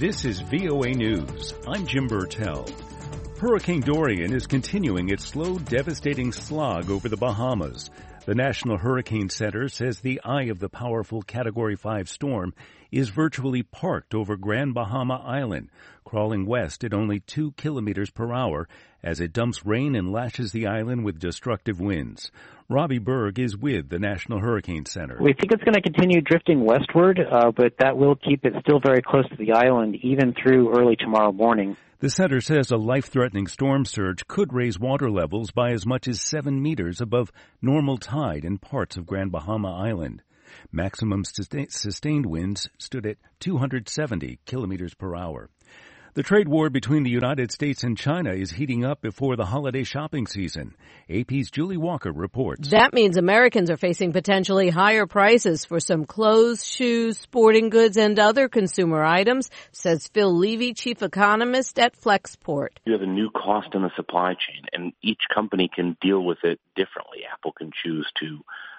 This is VOA News. I'm Jim Burtell. Hurricane Dorian is continuing its slow, devastating slog over the Bahamas. The National Hurricane Center says the eye of the powerful Category 5 storm is virtually parked over Grand Bahama Island, crawling west at only 2 kilometers per hour as it dumps rain and lashes the island with destructive winds. Robbie Berg is with the National Hurricane Center. We think it's going to continue drifting westward, but that will keep it still very close to the island, even through early tomorrow morning. The center says a life-threatening storm surge could raise water levels by as much as 7 meters above normal tide in parts of Grand Bahama Island. Maximum sustained winds stood at 270 kilometers per hour. The trade war between the United States and China is heating up before the holiday shopping season. AP's Julie Walker reports. That means Americans are facing potentially higher prices for some clothes, shoes, sporting goods, and other consumer items, says Phil Levy, chief economist at Flexport. You have a new cost in the supply chain, and each company can deal with it differently. Apple can choose to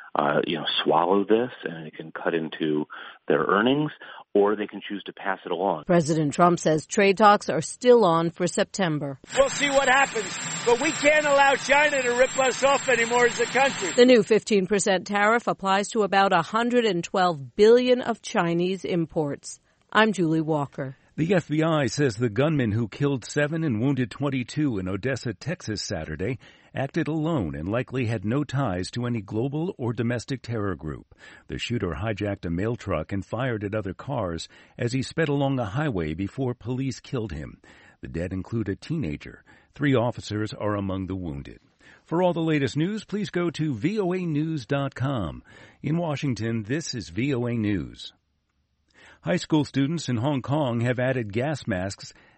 swallow this, and it can cut into their earnings, or they can choose to pass it along. President Trump says trade talks are still on for September. We'll see what happens, but we can't allow China to rip us off anymore as a country. The new 15% tariff applies to about $112 billion of Chinese imports. I'm Julie Walker. The FBI says the gunman who killed 7 and wounded 22 in Odessa, Texas Saturday acted alone and likely had no ties to any global or domestic terror group. The shooter hijacked a mail truck and fired at other cars as he sped along a highway before police killed him. The dead include a teenager. 3 officers are among the wounded. For all the latest news, please go to voanews.com. In Washington, this is VOA News. High school students in Hong Kong have added gas masks